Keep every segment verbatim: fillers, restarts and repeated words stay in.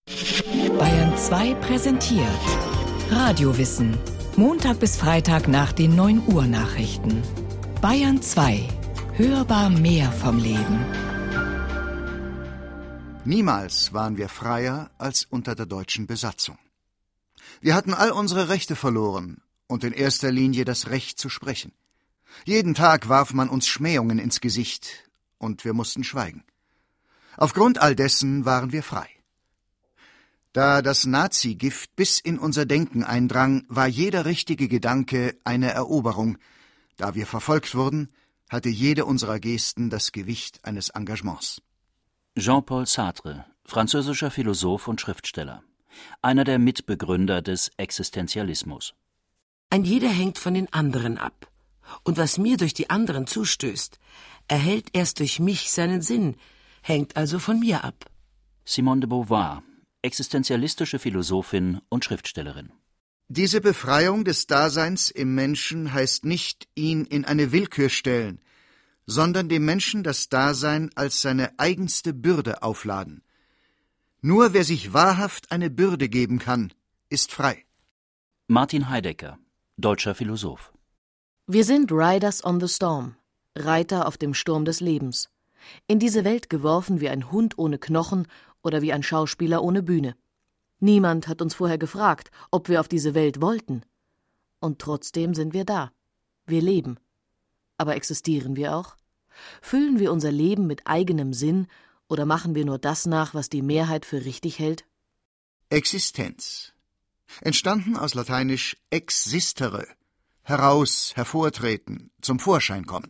Bayern zwei präsentiert Radiowissen. Montag bis Freitag nach den neun Uhr Nachrichten. Bayern zwei. Hörbar mehr vom Leben. Niemals waren wir freier als unter der deutschen Besatzung. Wir hatten all unsere Rechte verloren und in erster Linie das Recht zu sprechen. Jeden Tag warf man uns Schmähungen ins Gesicht und wir mussten schweigen. Aufgrund all dessen waren wir frei. Da das Nazi-Gift bis in unser Denken eindrang, war jeder richtige Gedanke eine Eroberung. Da wir verfolgt wurden, hatte jede unserer Gesten das Gewicht eines Engagements. Jean-Paul Sartre, französischer Philosoph und Schriftsteller. Einer der Mitbegründer des Existenzialismus. Ein jeder hängt von den anderen ab. Und was mir durch die anderen zustößt, erhält erst durch mich seinen Sinn, hängt also von mir ab. Simone de Beauvoir, existenzialistische Philosophin und Schriftstellerin. Diese Befreiung des Daseins im Menschen heißt nicht, ihn in eine Willkür stellen, sondern dem Menschen das Dasein als seine eigenste Bürde aufladen. Nur wer sich wahrhaft eine Bürde geben kann, ist frei. Martin Heidegger, deutscher Philosoph. Wir sind Riders on the Storm, Reiter auf dem Sturm des Lebens. In diese Welt geworfen wie ein Hund ohne Knochen oder wie ein Schauspieler ohne Bühne. Niemand hat uns vorher gefragt, ob wir auf diese Welt wollten. Und trotzdem sind wir da. Wir leben. Aber existieren wir auch? Füllen wir unser Leben mit eigenem Sinn oder machen wir nur das nach, was die Mehrheit für richtig hält? Existenz. Entstanden aus lateinisch existere, heraus, hervortreten, zum Vorschein kommen.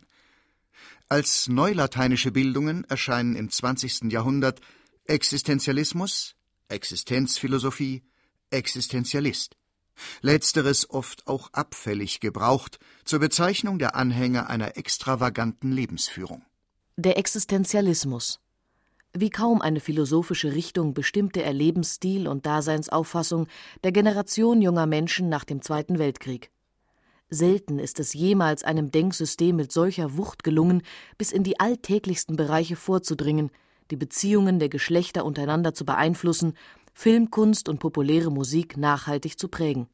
Als neulateinische Bildungen erscheinen im zwanzigsten Jahrhundert Existenzialismus, Existenzphilosophie, Existenzialist. Letzteres oft auch abfällig gebraucht zur Bezeichnung der Anhänger einer extravaganten Lebensführung. Der Existenzialismus. Wie kaum eine philosophische Richtung bestimmte er Lebensstil und Daseinsauffassung der Generation junger Menschen nach dem Zweiten Weltkrieg. Selten ist es jemals einem Denksystem mit solcher Wucht gelungen, bis in die alltäglichsten Bereiche vorzudringen, die Beziehungen der Geschlechter untereinander zu beeinflussen, Filmkunst und populäre Musik nachhaltig zu prägen.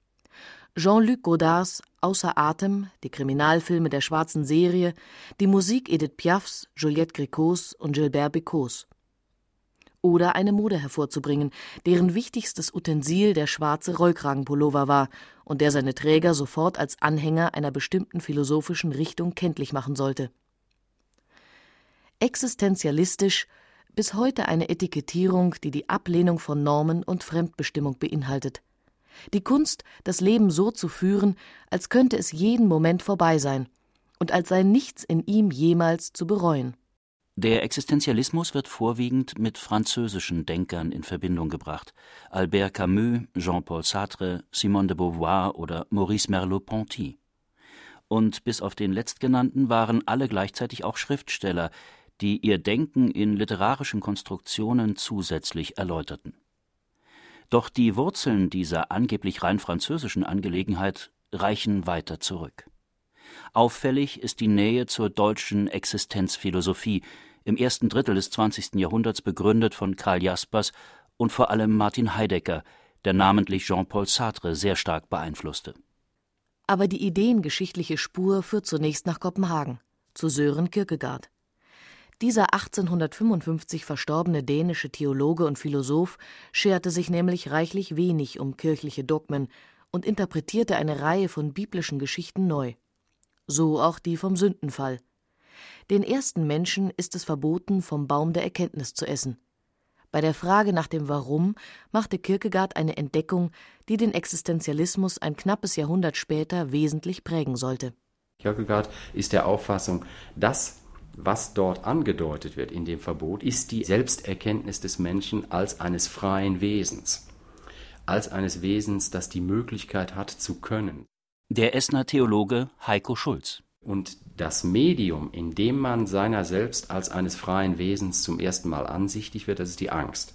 Jean-Luc Godards Außer Atem, die Kriminalfilme der Schwarzen Serie, die Musik Edith Piafs, Juliette Grécos und Gilbert Bécaus. Oder eine Mode hervorzubringen, deren wichtigstes Utensil der schwarze Rollkragenpullover war und der seine Träger sofort als Anhänger einer bestimmten philosophischen Richtung kenntlich machen sollte. Existenzialistisch, bis heute eine Etikettierung, die die Ablehnung von Normen und Fremdbestimmung beinhaltet. Die Kunst, das Leben so zu führen, als könnte es jeden Moment vorbei sein und als sei nichts in ihm jemals zu bereuen. Der Existenzialismus wird vorwiegend mit französischen Denkern in Verbindung gebracht. Albert Camus, Jean-Paul Sartre, Simone de Beauvoir oder Maurice Merleau-Ponty. Und bis auf den letztgenannten waren alle gleichzeitig auch Schriftsteller, die ihr Denken in literarischen Konstruktionen zusätzlich erläuterten. Doch die Wurzeln dieser angeblich rein französischen Angelegenheit reichen weiter zurück. Auffällig ist die Nähe zur deutschen Existenzphilosophie, im ersten Drittel des zwanzigsten Jahrhunderts begründet von Karl Jaspers und vor allem Martin Heidegger, der namentlich Jean-Paul Sartre sehr stark beeinflusste. Aber die ideengeschichtliche Spur führt zunächst nach Kopenhagen, zu Søren Kierkegaard. Dieser achtzehnhundertfünfundfünfzig verstorbene dänische Theologe und Philosoph scherte sich nämlich reichlich wenig um kirchliche Dogmen und interpretierte eine Reihe von biblischen Geschichten neu. So auch die vom Sündenfall. Den ersten Menschen ist es verboten, vom Baum der Erkenntnis zu essen. Bei der Frage nach dem Warum machte Kierkegaard eine Entdeckung, die den Existenzialismus ein knappes Jahrhundert später wesentlich prägen sollte. Kierkegaard ist der Auffassung, dass was dort angedeutet wird in dem Verbot, ist die Selbsterkenntnis des Menschen als eines freien Wesens, als eines Wesens, das die Möglichkeit hat zu können. Der Essener Theologe Heiko Schulz. Und das Medium, in dem man seiner selbst als eines freien Wesens zum ersten Mal ansichtig wird, das ist die Angst.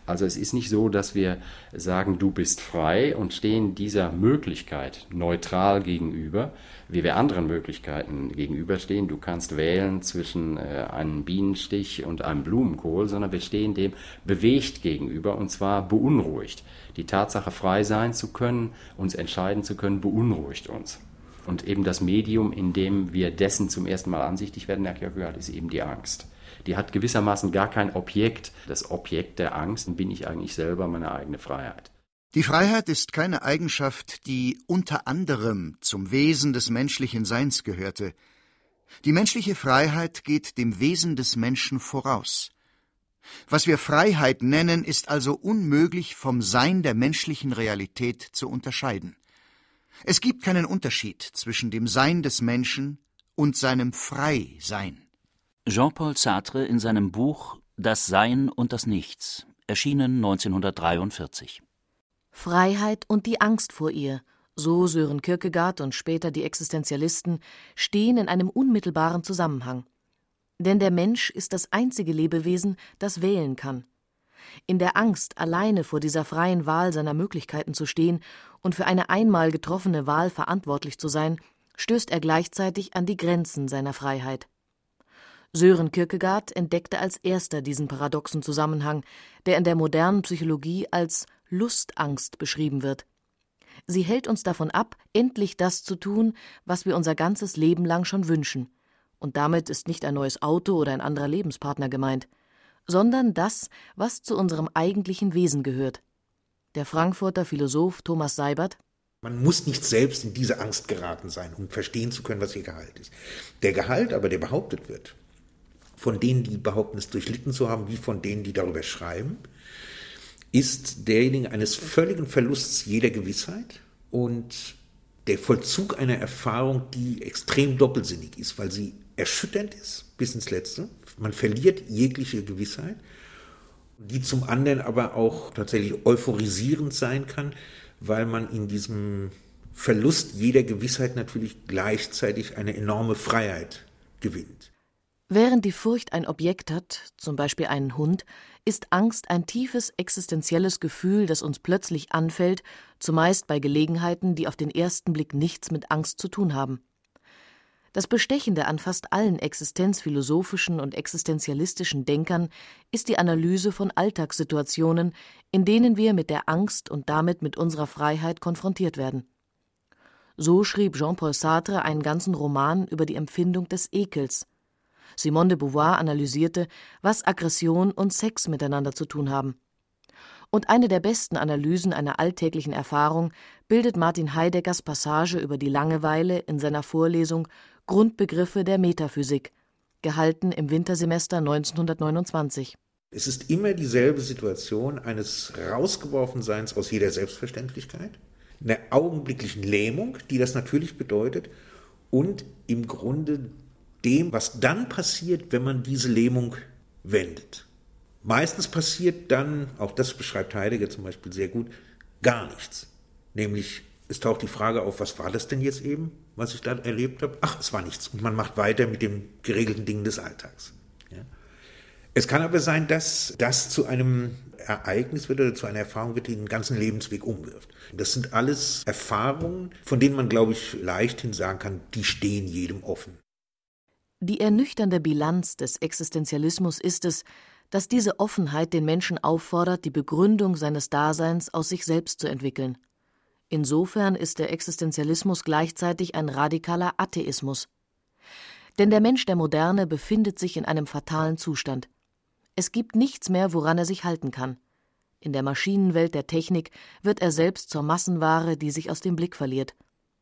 Also es ist nicht so, dass wir sagen, du bist frei und stehen dieser Möglichkeit neutral gegenüber, wie wir anderen Möglichkeiten gegenüberstehen. Du kannst wählen zwischen äh, einem Bienenstich und einem Blumenkohl, sondern wir stehen dem bewegt gegenüber, und zwar beunruhigt. Die Tatsache, frei sein zu können, uns entscheiden zu können, beunruhigt uns. Und eben das Medium, in dem wir dessen zum ersten Mal ansichtig werden, nach Kierkegaard, ist eben die Angst. Die hat gewissermaßen gar kein Objekt. Das Objekt der Angst bin ich eigentlich selber, meine eigene Freiheit. Die Freiheit ist keine Eigenschaft, die unter anderem zum Wesen des menschlichen Seins gehörte. Die menschliche Freiheit geht dem Wesen des Menschen voraus. Was wir Freiheit nennen, ist also unmöglich vom Sein der menschlichen Realität zu unterscheiden. Es gibt keinen Unterschied zwischen dem Sein des Menschen und seinem Freisein. Jean-Paul Sartre in seinem Buch »Das Sein und das Nichts«, erschienen neunzehnhundertdreiundvierzig. Freiheit und die Angst vor ihr, so Sören Kierkegaard und später die Existenzialisten, stehen in einem unmittelbaren Zusammenhang. Denn der Mensch ist das einzige Lebewesen, das wählen kann. In der Angst, alleine vor dieser freien Wahl seiner Möglichkeiten zu stehen und für eine einmal getroffene Wahl verantwortlich zu sein, stößt er gleichzeitig an die Grenzen seiner Freiheit. Sören Kierkegaard entdeckte als erster diesen paradoxen Zusammenhang, der in der modernen Psychologie als Lustangst beschrieben wird. Sie hält uns davon ab, endlich das zu tun, was wir unser ganzes Leben lang schon wünschen. Und damit ist nicht ein neues Auto oder ein anderer Lebenspartner gemeint, sondern das, was zu unserem eigentlichen Wesen gehört. Der Frankfurter Philosoph Thomas Seibert: Man muss nicht selbst in diese Angst geraten sein, um verstehen zu können, was ihr Gehalt ist. Der Gehalt aber, der behauptet wird, von denen, die behaupten, es durchlitten zu haben, wie von denen, die darüber schreiben, ist derjenige eines völligen Verlusts jeder Gewissheit und der Vollzug einer Erfahrung, die extrem doppelsinnig ist, weil sie erschütternd ist bis ins Letzte. Man verliert jegliche Gewissheit, die zum anderen aber auch tatsächlich euphorisierend sein kann, weil man in diesem Verlust jeder Gewissheit natürlich gleichzeitig eine enorme Freiheit gewinnt. Während die Furcht ein Objekt hat, zum Beispiel einen Hund, ist Angst ein tiefes existenzielles Gefühl, das uns plötzlich anfällt, zumeist bei Gelegenheiten, die auf den ersten Blick nichts mit Angst zu tun haben. Das Bestechende an fast allen existenzphilosophischen und existenzialistischen Denkern ist die Analyse von Alltagssituationen, in denen wir mit der Angst und damit mit unserer Freiheit konfrontiert werden. So schrieb Jean-Paul Sartre einen ganzen Roman über die Empfindung des Ekels. Simone de Beauvoir analysierte, was Aggression und Sex miteinander zu tun haben. Und eine der besten Analysen einer alltäglichen Erfahrung bildet Martin Heideggers Passage über die Langeweile in seiner Vorlesung Grundbegriffe der Metaphysik, gehalten im Wintersemester neunzehnhundertneunundzwanzig. Es ist immer dieselbe Situation eines Rausgeworfenseins aus jeder Selbstverständlichkeit, einer augenblicklichen Lähmung, die das natürlich bedeutet, und im Grunde dem, was dann passiert, wenn man diese Lähmung wendet. Meistens passiert dann, auch das beschreibt Heidegger zum Beispiel sehr gut, gar nichts. Nämlich, es taucht die Frage auf, was war das denn jetzt eben, was ich da erlebt habe? Ach, es war nichts. Und man macht weiter mit den geregelten Dingen des Alltags. Ja. Es kann aber sein, dass das zu einem Ereignis wird oder zu einer Erfahrung wird, die den ganzen Lebensweg umwirft. Das sind alles Erfahrungen, von denen man, glaube ich, leichthin sagen kann, die stehen jedem offen. Die ernüchternde Bilanz des Existenzialismus ist es, dass diese Offenheit den Menschen auffordert, die Begründung seines Daseins aus sich selbst zu entwickeln. Insofern ist der Existenzialismus gleichzeitig ein radikaler Atheismus. Denn der Mensch der Moderne befindet sich in einem fatalen Zustand. Es gibt nichts mehr, woran er sich halten kann. In der Maschinenwelt der Technik wird er selbst zur Massenware, die sich aus dem Blick verliert.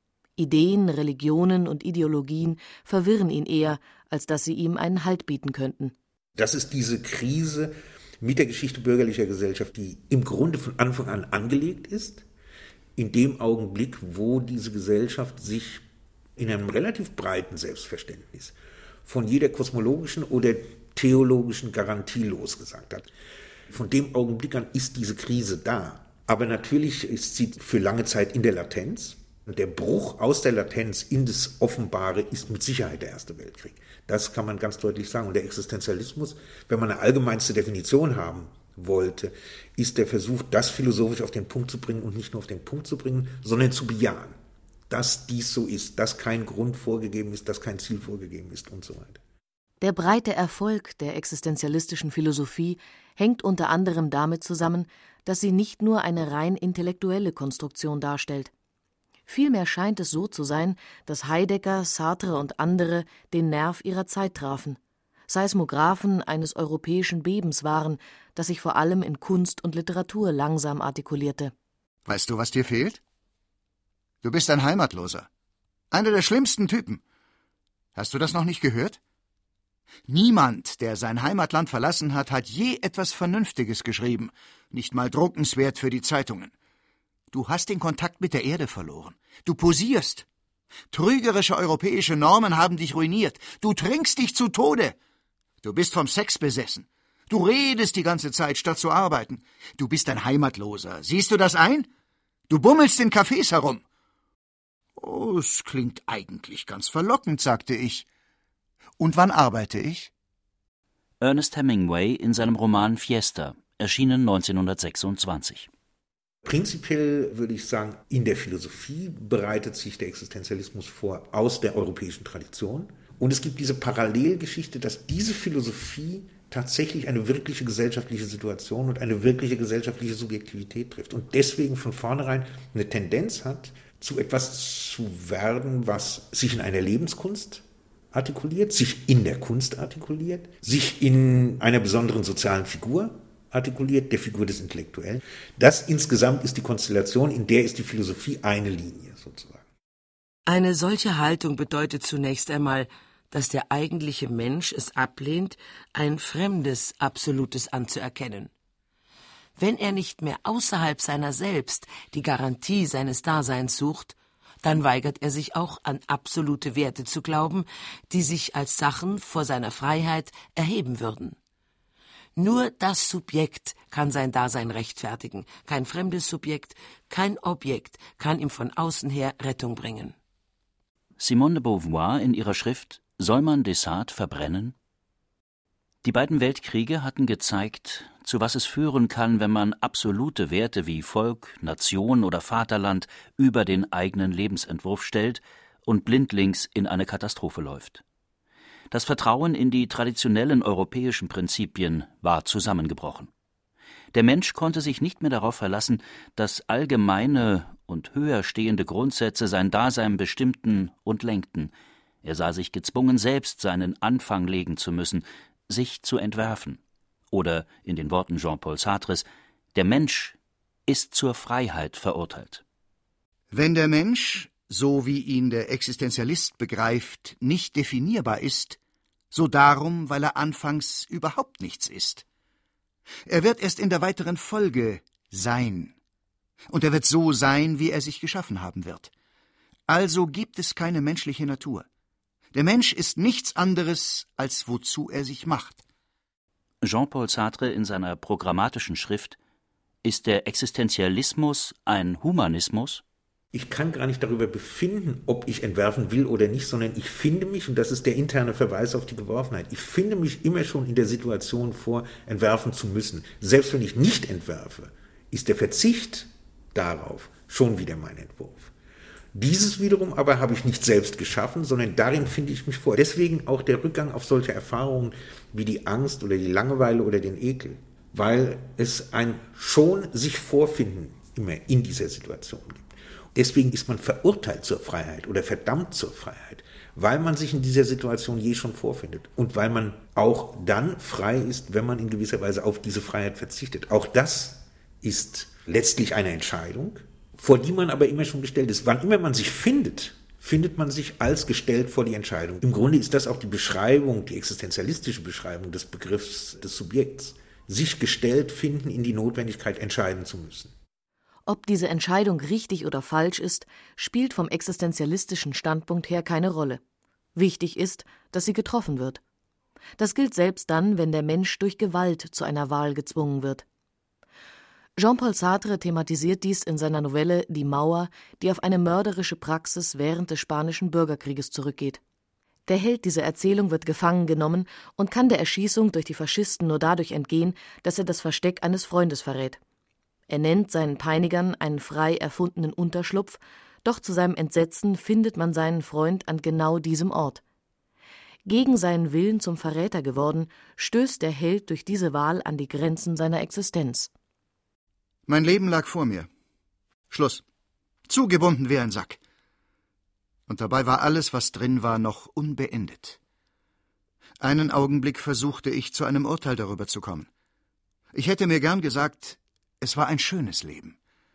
Ideen, Religionen und Ideologien verwirren ihn eher, als dass sie ihm einen Halt bieten könnten. Das ist diese Krise mit der Geschichte bürgerlicher Gesellschaft, die im Grunde von Anfang an angelegt ist, in dem Augenblick, wo diese Gesellschaft sich in einem relativ breiten Selbstverständnis von jeder kosmologischen oder theologischen Garantie losgesagt hat. Von dem Augenblick an ist diese Krise da. Aber natürlich ist sie für lange Zeit in der Latenz. Der Bruch aus der Latenz in das Offenbare ist mit Sicherheit der Erste Weltkrieg. Das kann man ganz deutlich sagen. Und der Existenzialismus, wenn man eine allgemeinste Definition haben wollte, ist der Versuch, das philosophisch auf den Punkt zu bringen und nicht nur auf den Punkt zu bringen, sondern zu bejahen, dass dies so ist, dass kein Grund vorgegeben ist, dass kein Ziel vorgegeben ist und so weiter. Der breite Erfolg der existenzialistischen Philosophie hängt unter anderem damit zusammen, dass sie nicht nur eine rein intellektuelle Konstruktion darstellt. Vielmehr scheint es so zu sein, dass Heidegger, Sartre und andere den Nerv ihrer Zeit trafen, Seismographen eines europäischen Bebens waren, das sich vor allem in Kunst und Literatur langsam artikulierte. Weißt du, was dir fehlt? Du bist ein Heimatloser. Einer der schlimmsten Typen. Hast du das noch nicht gehört? Niemand, der sein Heimatland verlassen hat, hat je etwas Vernünftiges geschrieben, nicht mal druckenswert für die Zeitungen. Du hast den Kontakt mit der Erde verloren. Du posierst. Trügerische europäische Normen haben dich ruiniert. Du trinkst dich zu Tode. Du bist vom Sex besessen. Du redest die ganze Zeit, statt zu arbeiten. Du bist ein Heimatloser. Siehst du das ein? Du bummelst in Cafés herum. Oh, es klingt eigentlich ganz verlockend, sagte ich. Und wann arbeite ich? Ernest Hemingway in seinem Roman Fiesta, erschienen neunzehnhundertsechsundzwanzig. Prinzipiell würde ich sagen, in der Philosophie bereitet sich der Existenzialismus vor aus der europäischen Tradition. Und es gibt diese Parallelgeschichte, dass diese Philosophie tatsächlich eine wirkliche gesellschaftliche Situation und eine wirkliche gesellschaftliche Subjektivität trifft. Und deswegen von vornherein eine Tendenz hat, zu etwas zu werden, was sich in einer Lebenskunst artikuliert, sich in der Kunst artikuliert, sich in einer besonderen sozialen Figur artikuliert, der Figur des Intellektuellen. Das insgesamt ist die Konstellation, in der ist die Philosophie eine Linie sozusagen. Eine solche Haltung bedeutet zunächst einmal, dass der eigentliche Mensch es ablehnt, ein fremdes Absolutes anzuerkennen. Wenn er nicht mehr außerhalb seiner selbst die Garantie seines Daseins sucht, dann weigert er sich auch an absolute Werte zu glauben, die sich als Sachen vor seiner Freiheit erheben würden. Nur das Subjekt kann sein Dasein rechtfertigen, kein fremdes Subjekt, kein Objekt kann ihm von außen her Rettung bringen. Simone de Beauvoir in ihrer Schrift »Soll man Descartes verbrennen?« Die beiden Weltkriege hatten gezeigt, zu was es führen kann, wenn man absolute Werte wie Volk, Nation oder Vaterland über den eigenen Lebensentwurf stellt und blindlings in eine Katastrophe läuft. Das Vertrauen in die traditionellen europäischen Prinzipien war zusammengebrochen. Der Mensch konnte sich nicht mehr darauf verlassen, dass allgemeine und höher stehende Grundsätze sein Dasein bestimmten und lenkten. Er sah sich gezwungen, selbst seinen Anfang legen zu müssen, sich zu entwerfen. Oder in den Worten Jean-Paul Sartres, der Mensch ist zur Freiheit verurteilt. Wenn der Mensch, so wie ihn der Existenzialist begreift, nicht definierbar ist, so darum, weil er anfangs überhaupt nichts ist. Er wird erst in der weiteren Folge sein. Und er wird so sein, wie er sich geschaffen haben wird. Also gibt es keine menschliche Natur. Der Mensch ist nichts anderes, als wozu er sich macht. Jean-Paul Sartre in seiner programmatischen Schrift »Ist der Existenzialismus ein Humanismus?« Ich kann gar nicht darüber befinden, ob ich entwerfen will oder nicht, sondern ich finde mich, und das ist der interne Verweis auf die Geworfenheit, ich finde mich immer schon in der Situation vor, entwerfen zu müssen. Selbst wenn ich nicht entwerfe, ist der Verzicht darauf schon wieder mein Entwurf. Dieses wiederum aber habe ich nicht selbst geschaffen, sondern darin finde ich mich vor. Deswegen auch der Rückgang auf solche Erfahrungen wie die Angst oder die Langeweile oder den Ekel, weil es ein schon sich vorfinden immer in dieser Situation gibt. Deswegen ist man verurteilt zur Freiheit oder verdammt zur Freiheit, weil man sich in dieser Situation je schon vorfindet und weil man auch dann frei ist, wenn man in gewisser Weise auf diese Freiheit verzichtet. Auch das ist letztlich eine Entscheidung, vor die man aber immer schon gestellt ist. Wann immer man sich findet, findet man sich als gestellt vor die Entscheidung. Im Grunde ist das auch die Beschreibung, die existenzialistische Beschreibung des Begriffs des Subjekts. Sich gestellt finden in die Notwendigkeit, entscheiden zu müssen. Ob diese Entscheidung richtig oder falsch ist, spielt vom existenzialistischen Standpunkt her keine Rolle. Wichtig ist, dass sie getroffen wird. Das gilt selbst dann, wenn der Mensch durch Gewalt zu einer Wahl gezwungen wird. Jean-Paul Sartre thematisiert dies in seiner Novelle »Die Mauer«, die auf eine mörderische Praxis während des Spanischen Bürgerkrieges zurückgeht. Der Held dieser Erzählung wird gefangen genommen und kann der Erschießung durch die Faschisten nur dadurch entgehen, dass er das Versteck eines Freundes verrät. Er nennt seinen Peinigern einen frei erfundenen Unterschlupf, doch zu seinem Entsetzen findet man seinen Freund an genau diesem Ort. Gegen seinen Willen zum Verräter geworden, stößt der Held durch diese Wahl an die Grenzen seiner Existenz. Mein Leben lag vor mir. Schluss. Zugebunden wie ein Sack. Und dabei war alles, was drin war, noch unbeendet. Einen Augenblick versuchte ich, zu einem Urteil darüber zu kommen. Ich hätte mir gern gesagt, es war ein schönes Leben.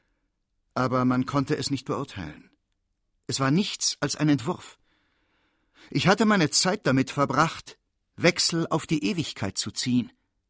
Aber man konnte es nicht beurteilen. Es war nichts als ein Entwurf. Ich hatte meine Zeit damit verbracht, Wechsel auf die Ewigkeit zu ziehen.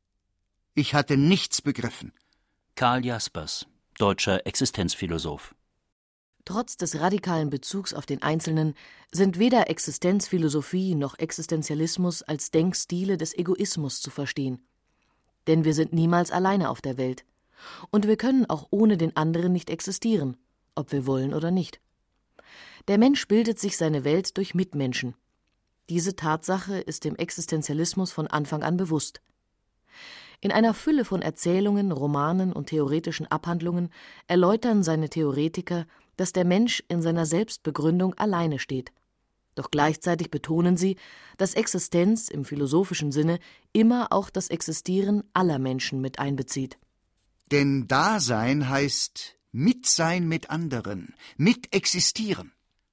Ich hatte nichts begriffen. Karl Jaspers, deutscher Existenzphilosoph. Trotz des radikalen Bezugs auf den Einzelnen sind weder Existenzphilosophie noch Existenzialismus als Denkstile des Egoismus zu verstehen. Denn wir sind niemals alleine auf der Welt. Und wir können auch ohne den anderen nicht existieren, ob wir wollen oder nicht. Der Mensch bildet sich seine Welt durch Mitmenschen. Diese Tatsache ist dem Existenzialismus von Anfang an bewusst. In einer Fülle von Erzählungen, Romanen und theoretischen Abhandlungen erläutern seine Theoretiker, dass der Mensch in seiner Selbstbegründung alleine steht. Doch gleichzeitig betonen sie, dass Existenz im philosophischen Sinne immer auch das Existieren aller Menschen mit einbezieht. Denn Dasein heißt Mitsein mit anderen, mitexistieren.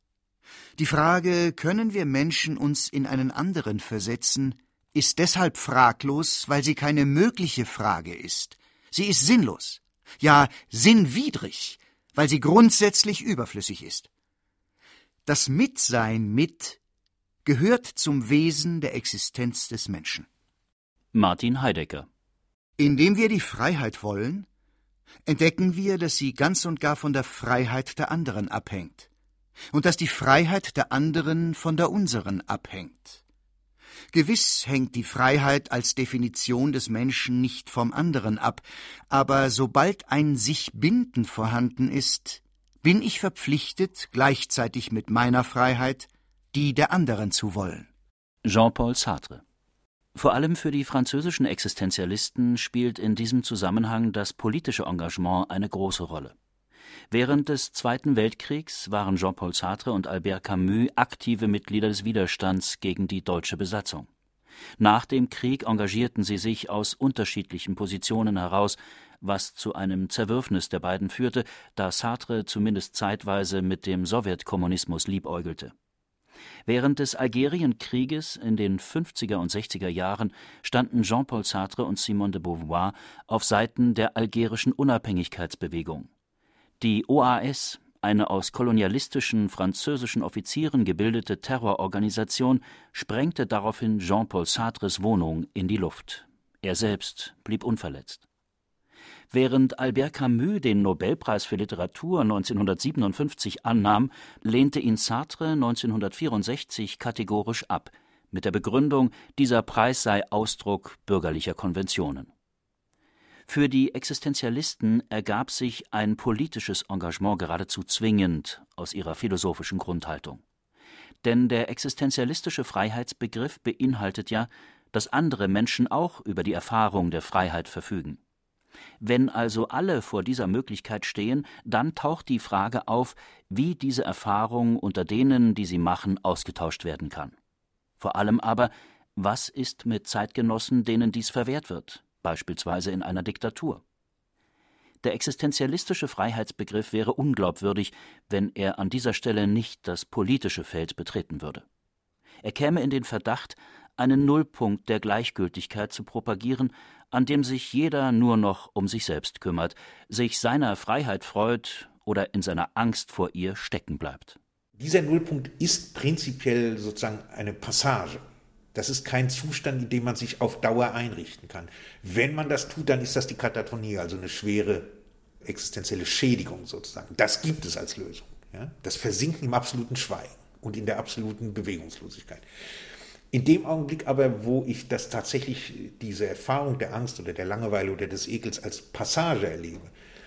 Die Frage, können wir Menschen uns in einen anderen versetzen, ist deshalb fraglos, weil sie keine mögliche Frage ist. Sie ist sinnlos, ja sinnwidrig, weil sie grundsätzlich überflüssig ist. Das Mitsein mit gehört zum Wesen der Existenz des Menschen. Martin Heidegger. Indem wir die Freiheit wollen, entdecken wir, dass sie ganz und gar von der Freiheit der anderen abhängt und dass die Freiheit der anderen von der unseren abhängt. Gewiss hängt die Freiheit als Definition des Menschen nicht vom anderen ab, aber sobald ein Sich-Binden vorhanden ist, bin ich verpflichtet, gleichzeitig mit meiner Freiheit die der anderen zu wollen. Jean-Paul Sartre. Vor allem für die französischen Existenzialisten spielt in diesem Zusammenhang das politische Engagement eine große Rolle. Während des Zweiten Weltkriegs waren Jean-Paul Sartre und Albert Camus aktive Mitglieder des Widerstands gegen die deutsche Besatzung. Nach dem Krieg engagierten sie sich aus unterschiedlichen Positionen heraus, was zu einem Zerwürfnis der beiden führte, da Sartre zumindest zeitweise mit dem Sowjetkommunismus liebäugelte. Während des Algerienkrieges in den fünfziger und sechziger Jahren standen Jean-Paul Sartre und Simone de Beauvoir auf Seiten der algerischen Unabhängigkeitsbewegung. Die O A S, eine aus kolonialistischen französischen Offizieren gebildete Terrororganisation, sprengte daraufhin Jean-Paul Sartres Wohnung in die Luft. Er selbst blieb unverletzt. Während Albert Camus den Nobelpreis für Literatur neunzehnhundertsiebenundfünfzig annahm, lehnte ihn Sartre neunzehnhundertvierundsechzig kategorisch ab, mit der Begründung, dieser Preis sei Ausdruck bürgerlicher Konventionen. Für die Existenzialisten ergab sich ein politisches Engagement geradezu zwingend aus ihrer philosophischen Grundhaltung. Denn der existenzialistische Freiheitsbegriff beinhaltet ja, dass andere Menschen auch über die Erfahrung der Freiheit verfügen. Wenn also alle vor dieser Möglichkeit stehen, dann taucht die Frage auf, wie diese Erfahrung unter denen, die sie machen, ausgetauscht werden kann. Vor allem aber, was ist mit Zeitgenossen, denen dies verwehrt wird, beispielsweise in einer Diktatur? Der existenzialistische Freiheitsbegriff wäre unglaubwürdig, wenn er an dieser Stelle nicht das politische Feld betreten würde. Er käme in den Verdacht, einen Nullpunkt der Gleichgültigkeit zu propagieren, an dem sich jeder nur noch um sich selbst kümmert, sich seiner Freiheit freut oder in seiner Angst vor ihr stecken bleibt. Dieser Nullpunkt ist prinzipiell sozusagen eine Passage. Das ist kein Zustand, in dem man sich auf Dauer einrichten kann. Wenn man das tut, dann ist das die Katatonie, also eine schwere existenzielle Schädigung sozusagen. Das gibt es als Lösung. Ja? Das Versinken im absoluten Schweigen und in der absoluten Bewegungslosigkeit. In dem Augenblick aber, wo ich das tatsächlich, diese Erfahrung der Angst oder der Langeweile oder des Ekels als Passage erlebe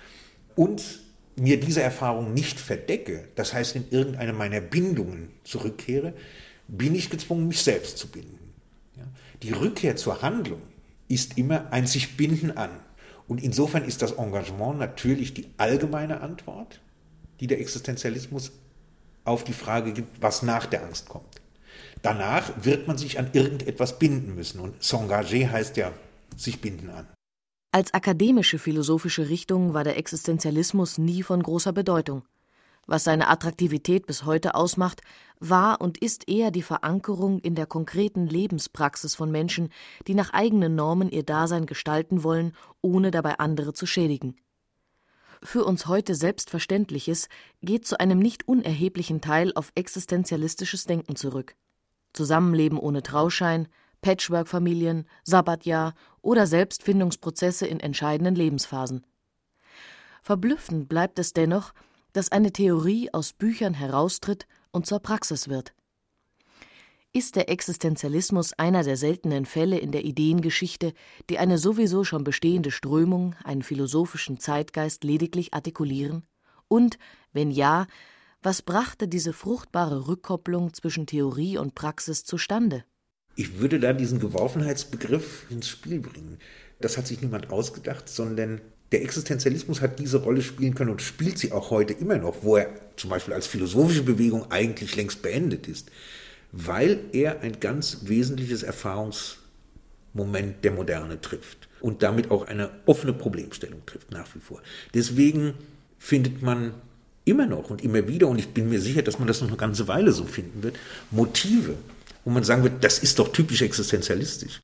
und mir diese Erfahrung nicht verdecke, das heißt in irgendeine meiner Bindungen zurückkehre, bin ich gezwungen, mich selbst zu binden. Ja? Die Rückkehr zur Handlung ist immer ein sich binden an. Und insofern ist das Engagement natürlich die allgemeine Antwort, die der Existenzialismus auf die Frage gibt, was nach der Angst kommt. Danach wird man sich an irgendetwas binden müssen. Und s'engager heißt ja, sich binden an. Als akademische philosophische Richtung war der Existenzialismus nie von großer Bedeutung. Was seine Attraktivität bis heute ausmacht, war und ist eher die Verankerung in der konkreten Lebenspraxis von Menschen, die nach eigenen Normen ihr Dasein gestalten wollen, ohne dabei andere zu schädigen. Für uns heute Selbstverständliches geht zu einem nicht unerheblichen Teil auf existenzialistisches Denken zurück. Zusammenleben ohne Trauschein, Patchwork-Familien, Sabbatjahr oder Selbstfindungsprozesse in entscheidenden Lebensphasen. Verblüffend bleibt es dennoch, dass eine Theorie aus Büchern heraustritt und zur Praxis wird. Ist der Existenzialismus einer der seltenen Fälle in der Ideengeschichte, die eine sowieso schon bestehende Strömung, einen philosophischen Zeitgeist lediglich artikulieren? Und, wenn ja, was brachte diese fruchtbare Rückkopplung zwischen Theorie und Praxis zustande? Ich würde da diesen Geworfenheitsbegriff ins Spiel bringen. Das hat sich niemand ausgedacht, sondern der Existenzialismus hat diese Rolle spielen können und spielt sie auch heute immer noch, wo er zum Beispiel als philosophische Bewegung eigentlich längst beendet ist, weil er ein ganz wesentliches Erfahrungsmoment der Moderne trifft und damit auch eine offene Problemstellung trifft nach wie vor. Deswegen findet man immer noch und immer wieder, und ich bin mir sicher, dass man das noch eine ganze Weile so finden wird, Motive, wo man sagen wird, das ist doch typisch existenzialistisch.